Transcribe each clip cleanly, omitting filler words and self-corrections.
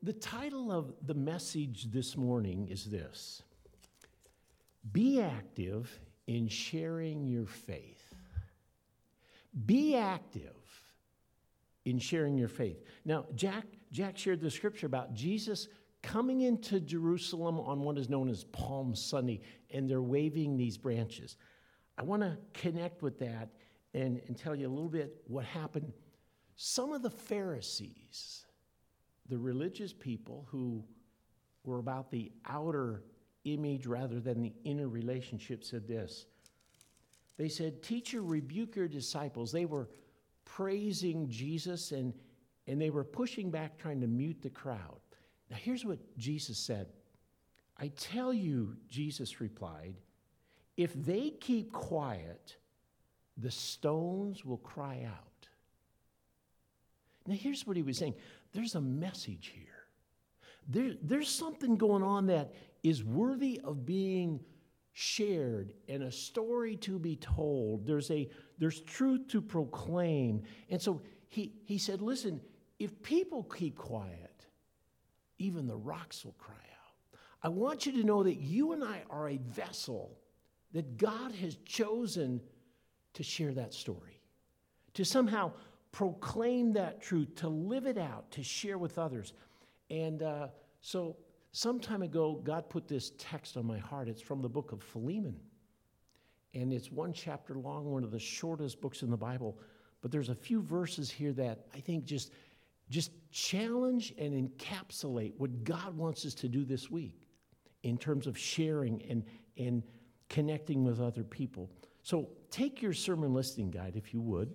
the title of the message this morning is this: Be active in sharing your faith. Be active in sharing your faith. Now, Jack shared the scripture about Jesus coming into Jerusalem on what is known as Palm Sunday, and they're waving these branches. I want to connect with that and tell you a little bit what happened. Some of the Pharisees, the religious people who were about the outer image rather than the inner relationship, said this. They said, "Teacher, rebuke your disciples." They were praising Jesus and they were pushing back, trying to mute the crowd. Now here's what Jesus said. "I tell you," Jesus replied, "if they keep quiet, the stones will cry out." Now here's what he was saying. There's a message here. There's something going on that is worthy of being shared and a story to be told. There's truth to proclaim. And so he said, listen, if people keep quiet, even the rocks will cry out. I want you to know that you and I are a vessel that God has chosen to share that story, to somehow proclaim that truth, to live it out, to share with others. And so some time ago, God put this text on my heart. It's from the book of Philemon. And it's one chapter long, one of the shortest books in the Bible. But there's a few verses here that I think just challenge and encapsulate what God wants us to do this week in terms of sharing and connecting with other people. So take your sermon listening guide, if you would,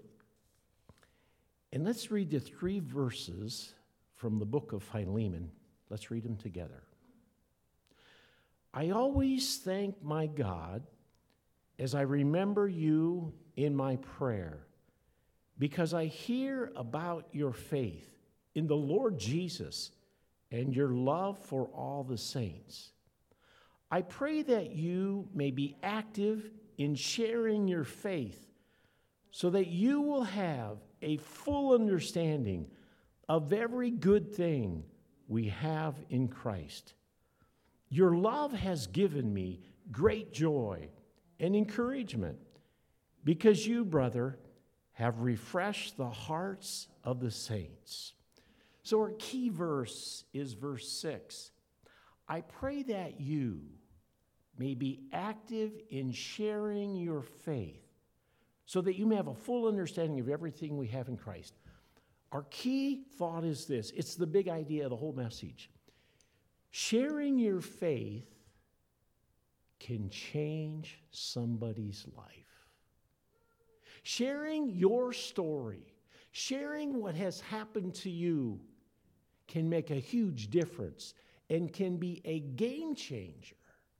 and let's read the 3 verses from the book of Philemon. Let's read them together. "I always thank my God as I remember you in my prayer, because I hear about your faith in the Lord Jesus and your love for all the saints. I pray that you may be active in sharing your faith so that you will have a full understanding of every good thing we have in Christ. Your love has given me great joy and encouragement because you, brother, have refreshed the hearts of the saints." So our key verse is verse 6. "I pray that you may be active in sharing your faith so that you may have a full understanding of everything we have in Christ." Our key thought is this. It's the big idea of the whole message. Sharing your faith can change somebody's life. Sharing your story, sharing what has happened to you can make a huge difference and can be a game changer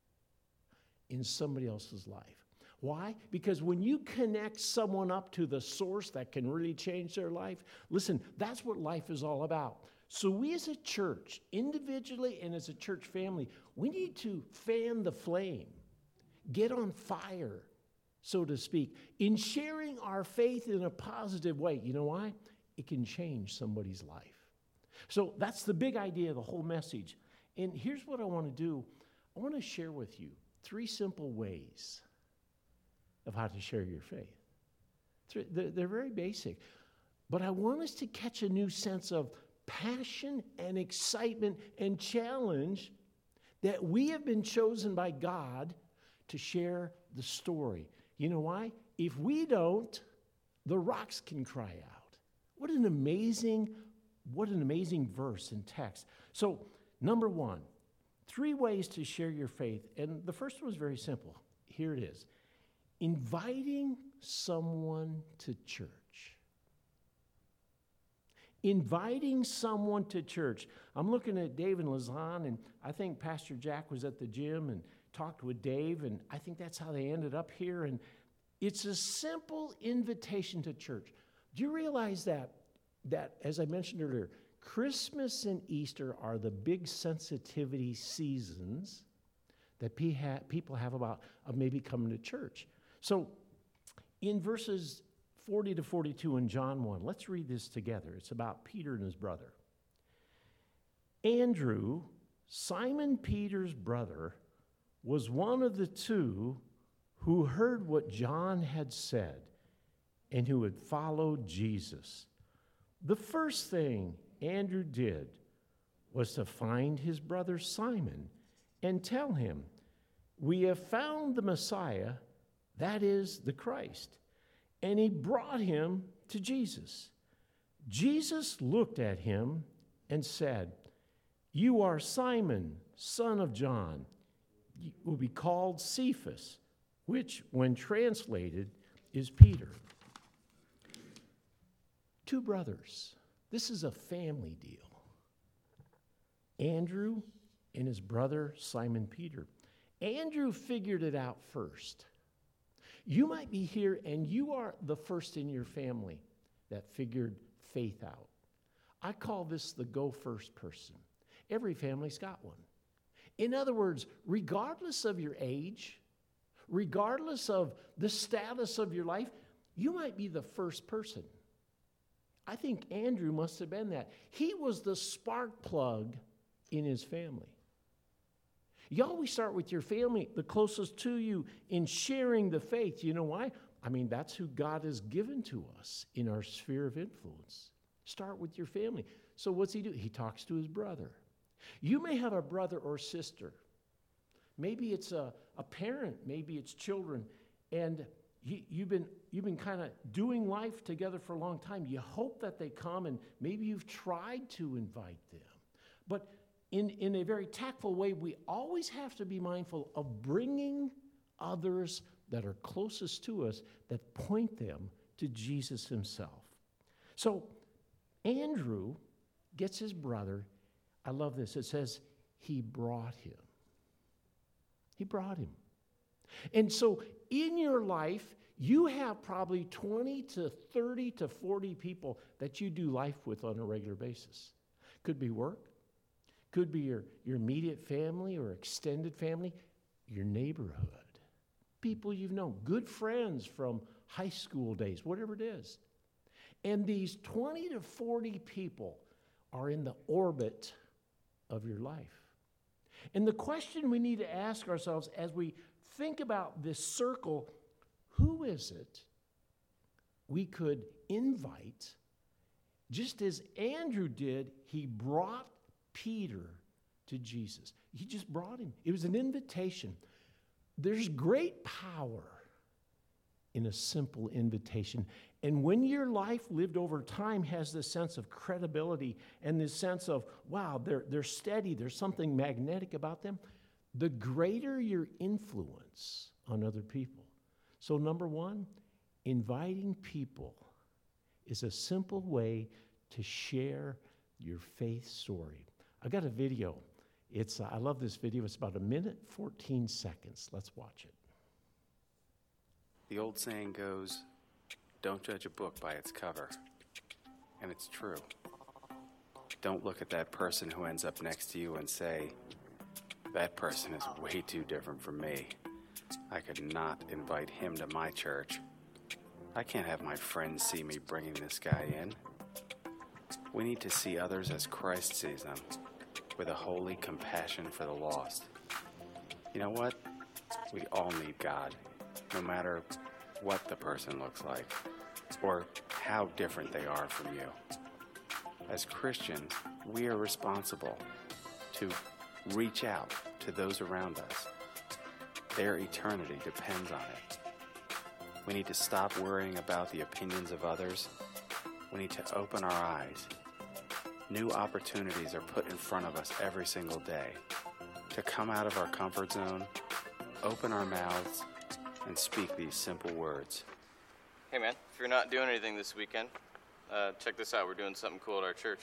in somebody else's life. Why? Because when you connect someone up to the source that can really change their life, listen, that's what life is all about. So we as a church, individually and as a church family, we need to fan the flame, get on fire, so to speak, in sharing our faith in a positive way. You know why? It can change somebody's life. So that's the big idea of the whole message. And here's what I want to do. I want to share with you 3 simple ways of how to share your faith. They're very basic. But I want us to catch a new sense of passion and excitement and challenge that we have been chosen by God to share the story. You know why? If we don't, the rocks can cry out. What an amazing verse and text. So, number 1, 3 ways to share your faith. And the first one is very simple. Here it is. Inviting someone to church. Inviting someone to church. I'm looking at Dave and Lazan, and I think Pastor Jack was at the gym and talked with Dave, and I think that's how they ended up here. And it's a simple invitation to church. Do you realize that as I mentioned earlier, Christmas and Easter are the big sensitivity seasons that people have about maybe coming to church? So in verses 40 to 42 in John 1, let's read this together. It's about Peter and his brother. Andrew, Simon Peter's brother, was one of the two who heard what John had said and who had followed Jesus. The first thing Andrew did was to find his brother Simon and tell him, "We have found the Messiah, that is the Christ." And he brought him to Jesus. Jesus looked at him and said, "You are Simon, son of John. You will be called Cephas," which, when translated, is Peter. Two brothers. This is a family deal. Andrew and his brother Simon Peter. Andrew figured it out first. You might be here and you are the first in your family that figured faith out. I call this the go first person. Every family's got one. In other words, regardless of your age, regardless of the status of your life, you might be the first person. I think Andrew must have been that. He was the spark plug in his family. You always start with your family, the closest to you, in sharing the faith. You know why? I mean, that's who God has given to us in our sphere of influence. Start with your family. So what's he do? He talks to his brother. You may have a brother or sister. Maybe it's a parent. Maybe it's children. And you've been kind of doing life together for a long time. You hope that they come, and maybe you've tried to invite them. But in a very tactful way, we always have to be mindful of bringing others that are closest to us that point them to Jesus himself. So Andrew gets his brother. I love this. It says he brought him. He brought him. And so in your life, you have probably 20 to 30 to 40 people that you do life with on a regular basis. Could be work. Could be your immediate family or extended family, your neighborhood, people you've known, good friends from high school days, whatever it is. And these 20 to 40 people are in the orbit of your life. And the question we need to ask ourselves as we think about this circle, who is it we could invite? Just as Andrew did, he brought Peter to Jesus. He just brought him. It was an invitation. There's great power in a simple invitation. And when your life lived over time has this sense of credibility and this sense of, wow, they're steady, there's something magnetic about them, the greater your influence on other people. So number one, inviting people is a simple way to share your faith story. I got a video. I love this video. It's about 1:14 minutes. Let's watch it. The old saying goes, don't judge a book by its cover. And it's true. Don't look at that person who ends up next to you and say, that person is way too different from me. I could not invite him to my church. I can't have my friends see me bringing this guy in. We need to see others as Christ sees them, with a holy compassion for the lost. You know what? We all need God, no matter what the person looks like, or how different they are from you. As Christians, we are responsible to reach out to those around us. Their eternity depends on it. We need to stop worrying about the opinions of others. We need to open our eyes. New opportunities are put in front of us every single day to come out of our comfort zone, open our mouths, and speak these simple words. Hey man, if you're not doing anything this weekend, check this out. We're doing something cool at our church.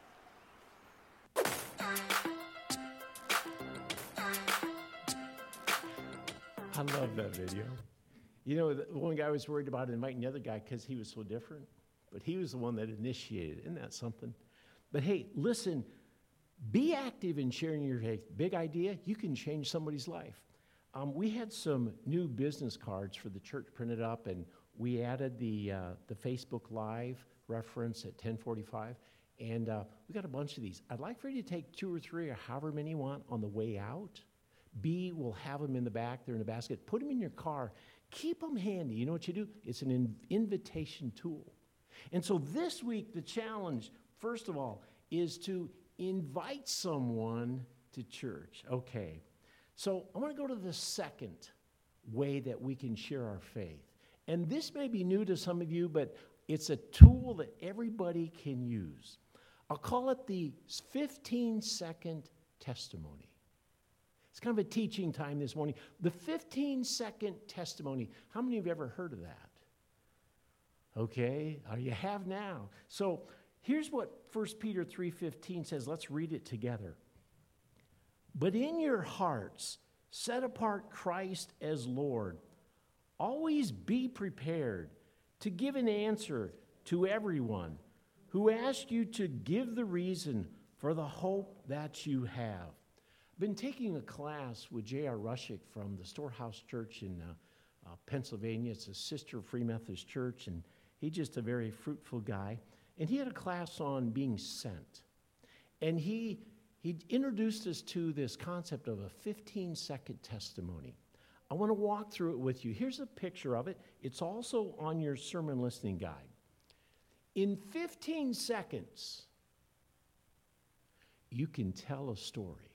I love that video. You know, the one guy was worried about inviting the other guy because he was so different, but he was the one that initiated. Isn't that something? But hey, listen, be active in sharing your faith. Big idea, you can change somebody's life. We had some new business cards for the church printed up, and we added the Facebook Live reference at 10:45. And we got a bunch of these. I'd like for you to take 2 or 3 or however many you want on the way out. B, we'll have them in the back. They're in a basket. Put them in your car. Keep them handy. You know what you do? It's an invitation tool. And so this week, the challenge, first of all, is to invite someone to church. Okay. So I want to go to the second way that we can share our faith. And this may be new to some of you, but it's a tool that everybody can use. I'll call it the 15-second testimony. It's kind of a teaching time this morning. The 15-second testimony. How many of you have ever heard of that? Okay, you have now. So here's what 1 Peter 3:15 says. Let's read it together. But in your hearts, set apart Christ as Lord. Always be prepared to give an answer to everyone who asks you to give the reason for the hope that you have. I've been taking a class with J.R. Rushik from the Storehouse Church in Pennsylvania. It's a sister Free Methodist church, and he's just a very fruitful guy. And he had a class on being sent. And he introduced us to this concept of a 15-second testimony. I want to walk through it with you. Here's a picture of it. It's also on your sermon listening guide. In 15 seconds, you can tell a story.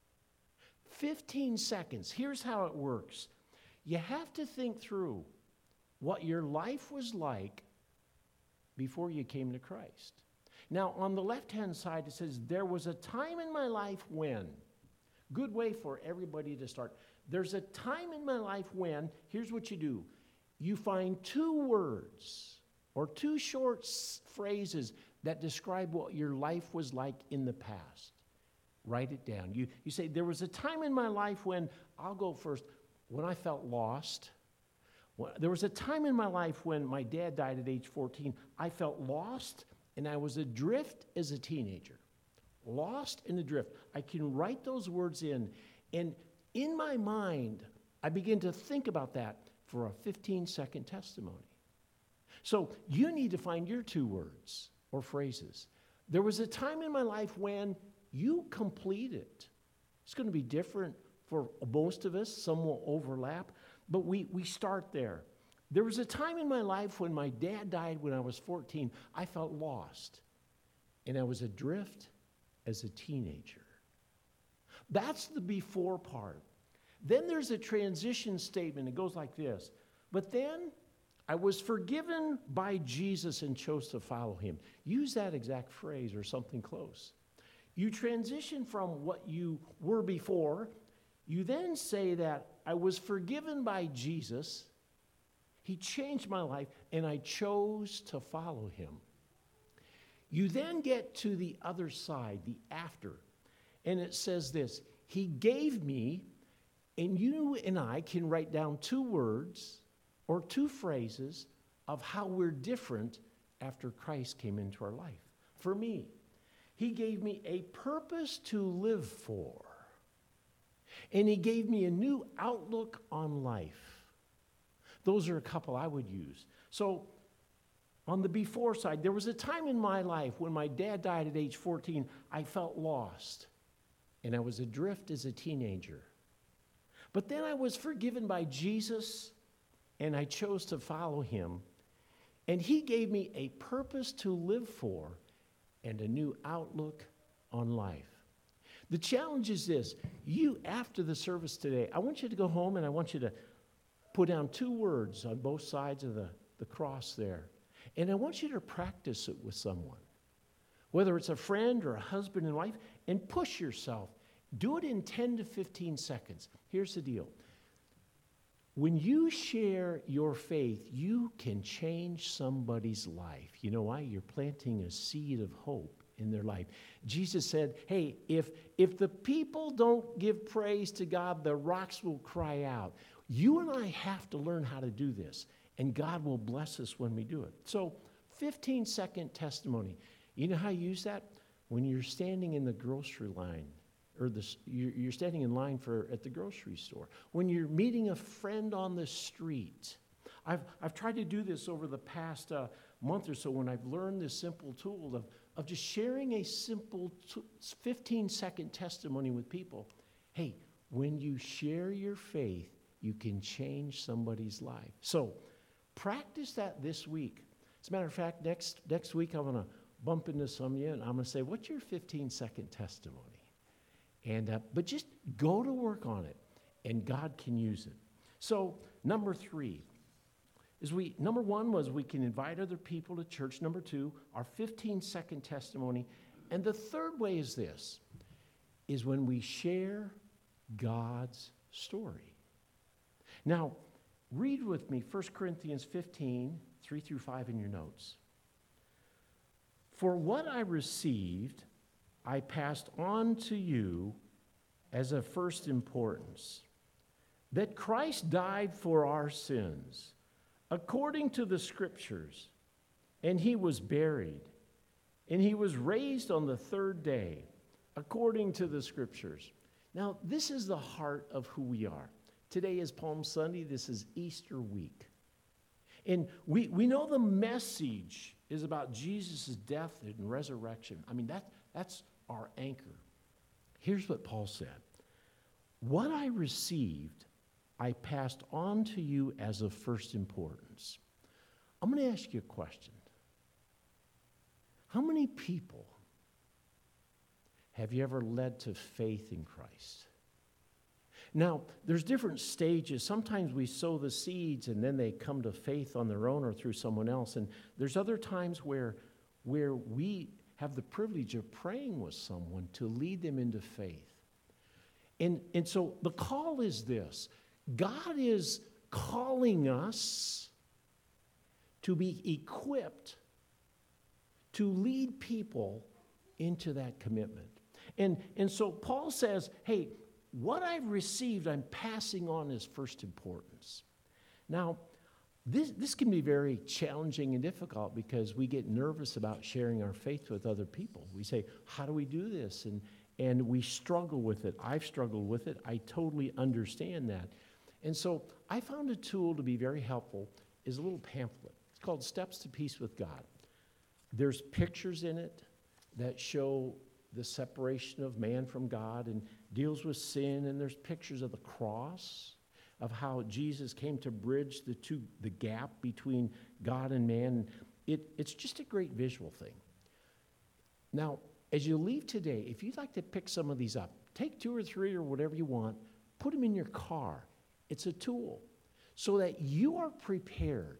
15 seconds. Here's how it works. You have to think through what your life was like before you came to Christ. Now, on the left-hand side, it says, there was a time in my life when. Good way for everybody to start. There's a time in my life when, here's what you do. You find 2 words or 2 short phrases that describe what your life was like in the past. Write it down. You say, there was a time in my life when, I'll go first, when I felt lost. There was a time in my life when my dad died at age 14. I felt lost, and I was adrift as a teenager. Lost and adrift. I can write those words in, and in my mind, I begin to think about that for a 15-second testimony. So you need to find your 2 words or phrases. There was a time in my life when you completed. It's going to be different for most of us. Some will overlap, but we start there. There was a time in my life when my dad died when I was 14. I felt lost, and I was adrift as a teenager. That's the before part. Then there's a transition statement. It goes like this. But then I was forgiven by Jesus and chose to follow him. Use that exact phrase or something close. You transition from what you were before. You then say that I was forgiven by Jesus. He changed my life, and I chose to follow him. You then get to the other side, the after, and it says this. He gave me, and you and I can write down 2 words or 2 phrases of how we're different after Christ came into our life. For me, he gave me a purpose to live for, and he gave me a new outlook on life. Those are a couple I would use. So on the before side, there was a time in my life when my dad died at age 14, I felt lost, and I was adrift as a teenager. But then I was forgiven by Jesus, and I chose to follow him. And he gave me a purpose to live for and a new outlook on life. The challenge is this. You, after the service today, I want you to go home and I want you to put down 2 words on both sides of the cross there. And I want you to practice it with someone, whether it's a friend or a husband and wife, and push yourself. Do it in 10 to 15 seconds. Here's the deal. When you share your faith, you can change somebody's life. You know why? You're planting a seed of hope in their life. Jesus said, hey, if the people don't give praise to God, the rocks will cry out. You and I have to learn how to do this, and God will bless us when we do it. So, 15-second testimony. You know how you use that? When you're standing in the grocery line, or you're standing in line at the grocery store. When you're meeting a friend on the street. I've tried to do this over the past month or so when I've learned this simple tool of just sharing a simple 15-second testimony with people. Hey, when you share your faith, you can change somebody's life. So practice that this week. As a matter of fact, next week I'm going to bump into some of you, and I'm going to say, what's your 15-second testimony? And but just go to work on it, and God can use it. So number 3 is number 1 was we can invite other people to church. Number 2, our 15-second testimony. And the third way is this, is when we share God's story. Now, read with me 1 Corinthians 15, 3 through 5 in your notes. For what I received, I passed on to you as of first importance, that Christ died for our sins, according to the Scriptures, and he was buried, and he was raised on the third day, according to the Scriptures. Now, this is the heart of who we are. Today is Palm Sunday. This is Easter week. And we know the message is about Jesus' death and resurrection. I mean, that's our anchor. Here's what Paul said. What I received, I passed on to you as of first importance. I'm going to ask you a question. How many people have you ever led to faith in Christ? Now, there's different stages. Sometimes we sow the seeds and then they come to faith on their own or through someone else. And there's other times where we have the privilege of praying with someone to lead them into faith. And so the call is this. God is calling us to be equipped to lead people into that commitment. And so Paul says, hey, what I've received, I'm passing on as first importance. Now, this can be very challenging and difficult because we get nervous about sharing our faith with other people. We say, how do we do this? And we struggle with it. I've struggled with it. I totally understand that. And so I found a tool to be very helpful is a little pamphlet. It's called Steps to Peace with God. There's pictures in it that show the separation of man from God and deals with sin, and there's pictures of the cross, of how Jesus came to bridge the gap between God and man. It's just a great visual thing. Now, as you leave today, if you'd like to pick some of these up, take 2 or 3 or whatever you want, put them in your car. It's a tool so that you are prepared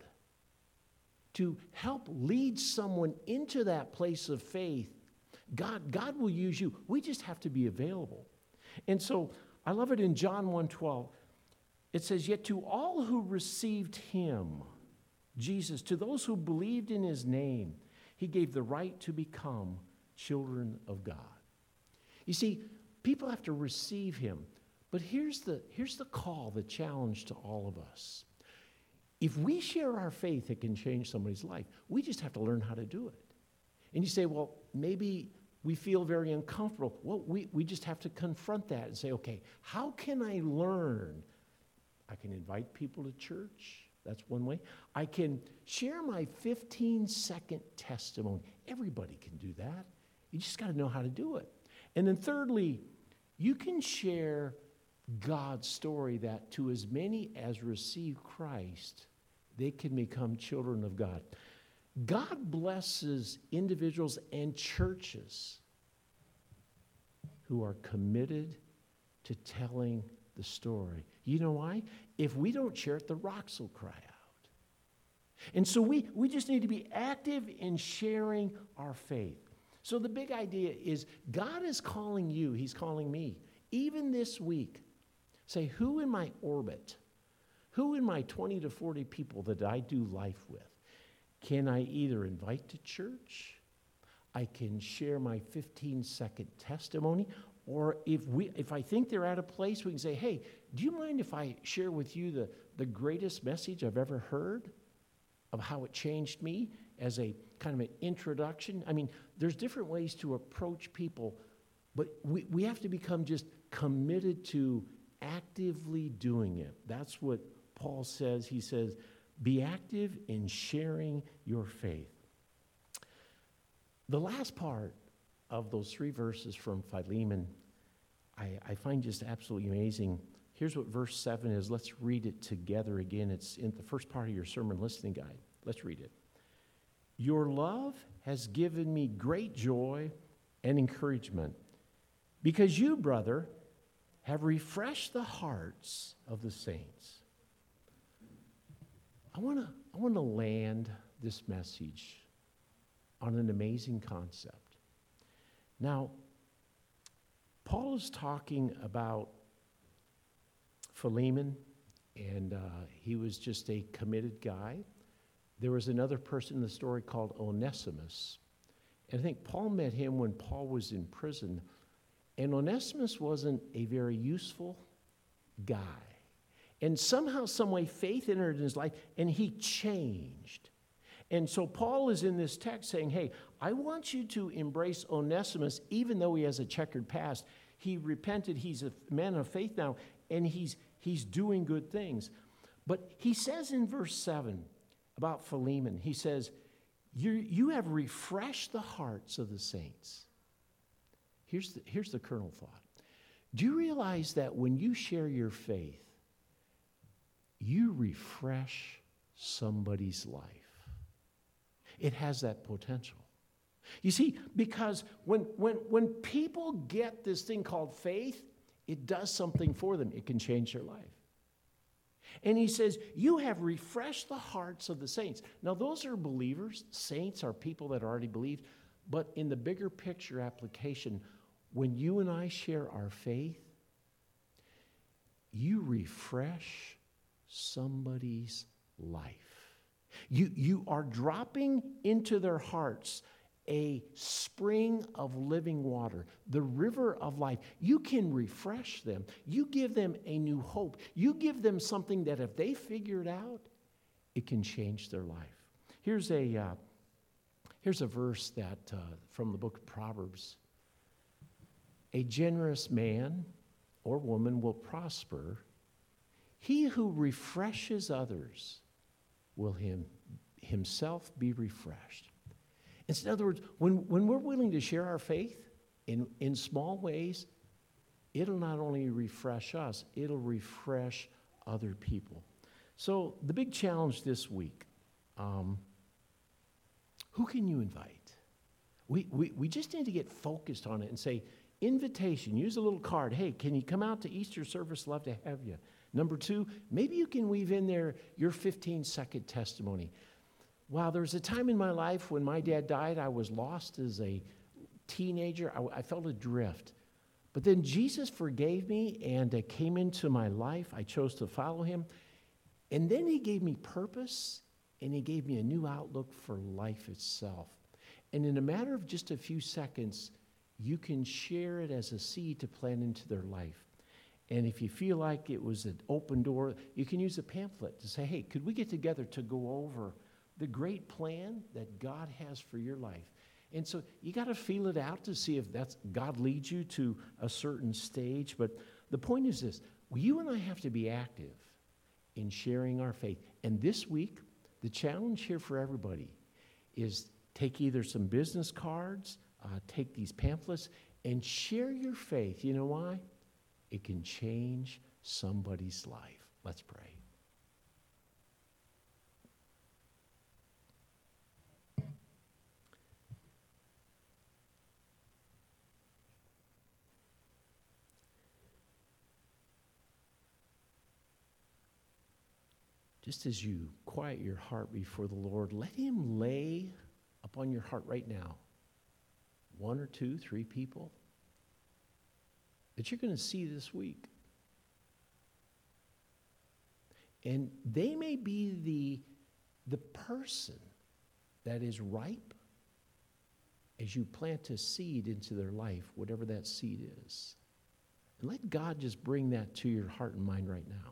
to help lead someone into that place of faith. God will use you. We just have to be available. And so I love it in John 1:12. It says, yet to all who received him, Jesus, to those who believed in his name, he gave the right to become children of God. You see, people have to receive him. But here's the call, the challenge to all of us. If we share our faith, it can change somebody's life. We just have to learn how to do it. And you say, well, maybe we feel very uncomfortable. Well, we just have to confront that and say, okay, how can I learn? I can invite people to church. That's one way. I can share my 15-second testimony. Everybody can do that. You just got to know how to do it. And then thirdly, you can share God's story that to as many as receive Christ, they can become children of God. God blesses individuals and churches who are committed to telling the story. You know why? If we don't share it, the rocks will cry out. And so we just need to be active in sharing our faith. So the big idea is God is calling you, he's calling me, even this week. Say, who in my orbit, who in my 20 to 40 people that I do life with, can I either invite to church, I can share my 15-second testimony, or if I think they're at a place, we can say, hey, do you mind if I share with you the greatest message I've ever heard of how it changed me as a kind of an introduction? I mean, there's different ways to approach people, but we have to become just committed to actively doing it. That's what Paul says. He says, be active in sharing your faith. The last part of those 3 verses from Philemon, I find just absolutely amazing. Here's what verse 7 is. Let's read it together again. It's in the first part of your sermon listening guide. Let's read it. Your love has given me great joy and encouragement because you, brother, have refreshed the hearts of the saints. I want to land this message on an amazing concept. Now, Paul is talking about Philemon, and he was just a committed guy. There was another person in the story called Onesimus. And I think Paul met him when Paul was in prison. And Onesimus wasn't a very useful guy. And somehow, some way, faith entered in his life, and he changed. And so Paul is in this text saying, hey, I want you to embrace Onesimus, even though he has a checkered past. He repented. He's a man of faith now, and he's doing good things. But he says in verse 7 about Philemon, he says, you have refreshed the hearts of the saints. Here's the kernel thought. Do you realize that when you share your faith, you refresh somebody's life? It has that potential. You see, because when people get this thing called faith, it does something for them. It can change their life. And he says, you have refreshed the hearts of the saints. Now, those are believers. Saints are people that already believed. But in the bigger picture application, when you and I share our faith, you refresh somebody's life. You are dropping into their hearts a spring of living water, the river of life. You can refresh them. You give them a new hope. You give them something that if they figure it out, it can change their life. Here's a verse that from the book of Proverbs. A generous man or woman will prosper. He who refreshes others will himself be refreshed. In other words, when we're willing to share our faith in small ways, it'll not only refresh us, it'll refresh other people. So the big challenge this week, who can you invite? We just need to get focused on it and say, invitation, use a little card. Hey, can you come out to Easter service? Love to have you. Number 2, maybe you can weave in there your 15-second testimony. Wow, there was a time in my life when my dad died. I was lost as a teenager. I felt adrift. But then Jesus forgave me and came into my life. I chose to follow him. And then he gave me purpose, and he gave me a new outlook for life itself. And in a matter of just a few seconds, you can share it as a seed to plant into their life. And if you feel like it was an open door, you can use a pamphlet to say, hey, could we get together to go over the great plan that God has for your life? And so you got to feel it out to see if that's God leads you to a certain stage. But the point is this, you and I have to be active in sharing our faith. And this week, the challenge here for everybody is take either some business cards, take these pamphlets, and share your faith. You know why? It can change somebody's life. Let's pray. Just as you quiet your heart before the Lord, let him lay upon your heart right now 1 or 2, 3 people that you're going to see this week. And they may be the person that is ripe as you plant a seed into their life, whatever that seed is. And let God just bring that to your heart and mind right now.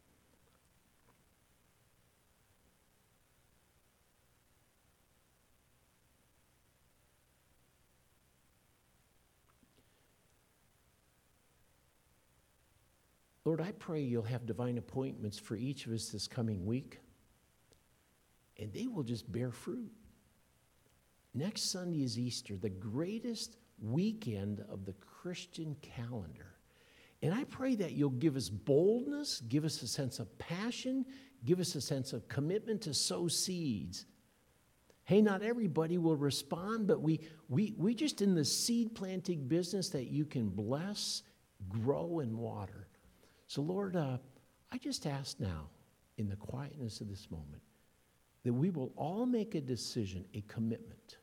Lord, I pray you'll have divine appointments for each of us this coming week, and they will just bear fruit. Next Sunday is Easter, the greatest weekend of the Christian calendar. And I pray that you'll give us boldness, give us a sense of passion, give us a sense of commitment to sow seeds. Hey, not everybody will respond, but we just in the seed planting business that you can bless, grow, and water. So Lord, I just ask now, in the quietness of this moment, that we will all make a decision, a commitment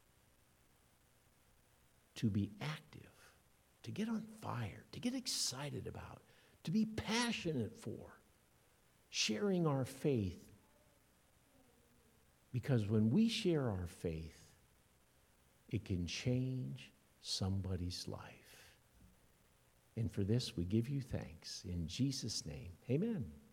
to be active, to get on fire, to get excited about, to be passionate for, sharing our faith. Because when we share our faith, it can change somebody's life. And for this, we give you thanks. In Jesus' name, amen.